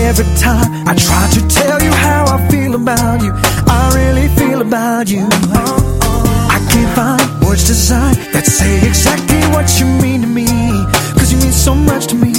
every time I try to tell you how I feel about you, I really feel about you. I can't find words designed that say exactly what you mean to me, 'cause you mean so much to me.